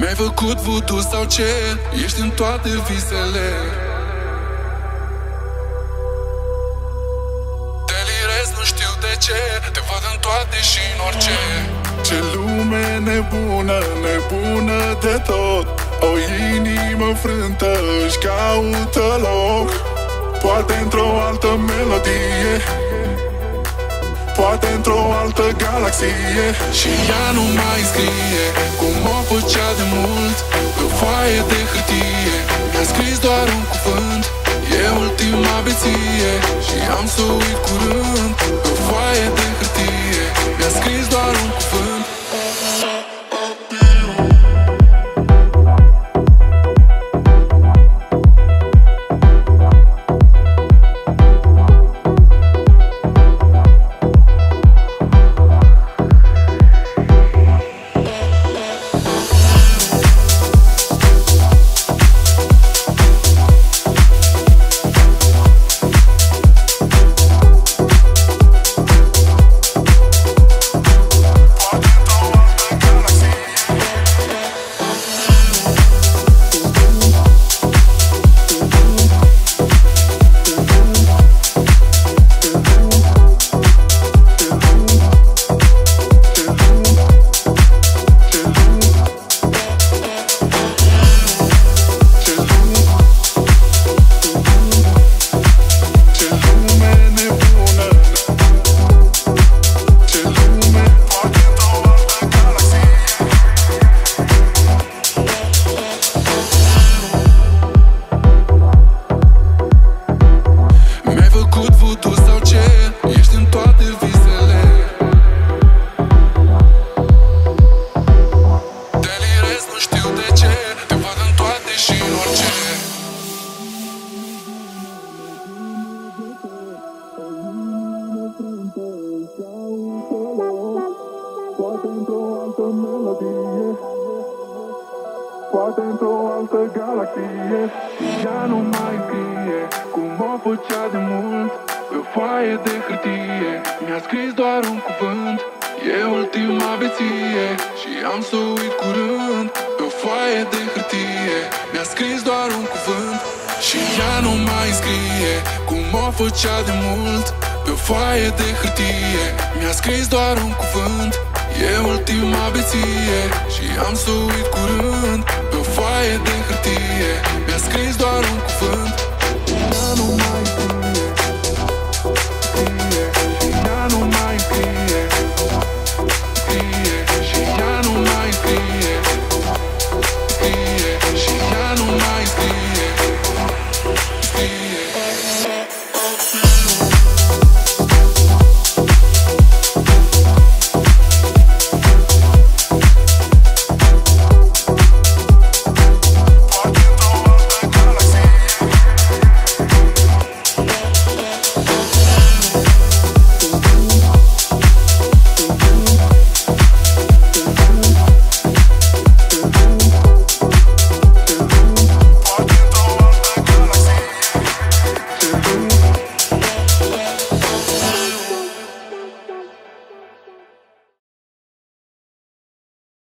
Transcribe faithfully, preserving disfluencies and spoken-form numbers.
Mi-ai făcut voodoo sau ce? Ești în toate visele. Delirez, nu știu de ce. Te văd în toate și în orice. Ce lume nebună, nebună de tot. O inimă frântă își caută loc. Poate într-o altă melodie, poate într-o altă galaxie. Și ea nu mai scrie cum o făcea de mult pe o foaie de hârtie. Mi-a scris doar un cuvânt, e ultima beție. Și am să uit curând pe o foaie de hârtie. Mi-a scris doar un cuvânt. Poate într-o altă melodie, poate într-o altă galaxie. Ea nu mai scrie cum o făcea de mult pe o foaie de hârtie. Mi-a scris doar un cuvânt, e ultima beție. Și am să uit curând pe o foaie de hârtie. Mi-a scris doar un cuvânt. Și ea nu mai scrie cum o făcea de mult pe o foaie de hârtie. Mi-a scris doar un cuvânt, e ultima beție. Și am să uit curând pe o foaie de hârtie. Mi-a scris doar un cuvânt. Ea nu mai